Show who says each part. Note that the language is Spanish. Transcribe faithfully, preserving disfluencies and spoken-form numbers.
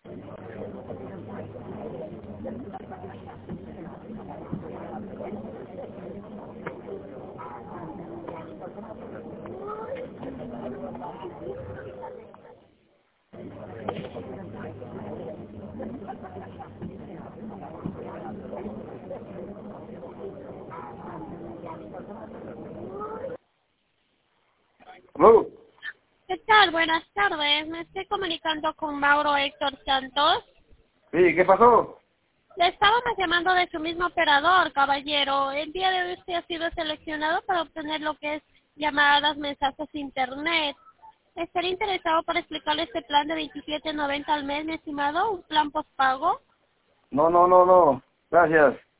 Speaker 1: Hello.
Speaker 2: ¿Qué tal? Buenas tardes. Me estoy comunicando con Mauro Héctor Santos.
Speaker 1: Sí, ¿qué pasó?
Speaker 2: Le estábamos llamando de su mismo operador, caballero. El día de hoy usted ha sido seleccionado para obtener lo que es llamadas, mensajes, internet. ¿Estaría interesado para explicarle este plan de veintisiete noventa al mes, mi estimado? ¿Un plan postpago?
Speaker 1: No, no, no, no. Gracias.